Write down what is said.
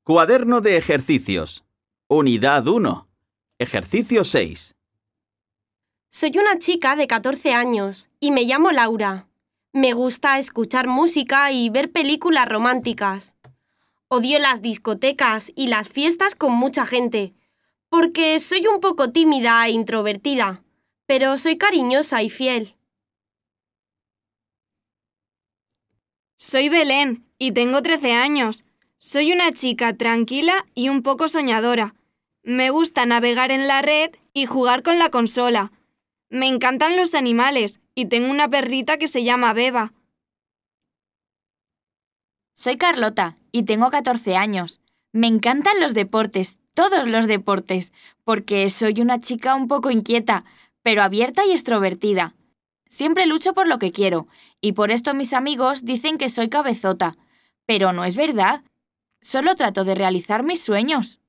Cuaderno de ejercicios. Unidad 1. Ejercicio 6. Soy una chica de 14 años y me llamo Laura. Me gusta escuchar música y ver películas románticas. Odio las discotecas y las fiestas con mucha gente, porque soy un poco tímida e introvertida, pero soy cariñosa y fiel. Soy Belén y tengo 13 años. Soy una chica tranquila y un poco soñadora. Me gusta navegar en la red y jugar con la consola. Me encantan los animales y tengo una perrita que se llama Beba. Soy Carlota y tengo 14 años. Me encantan los deportes, todos los deportes, porque soy una chica un poco inquieta, pero abierta y extrovertida. Siempre lucho por lo que quiero, y por esto mis amigos dicen que soy cabezota. Pero no es verdad. Solo trato de realizar mis sueños.